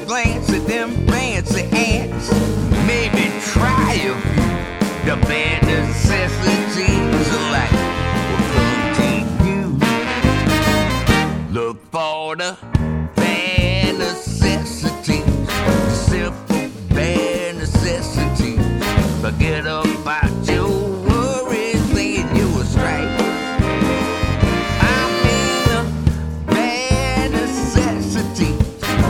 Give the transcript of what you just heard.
glance at them fancy ants. Maybe try a few the bare necessities like continue. Look for the bare necessities, simple bare necessities. Forget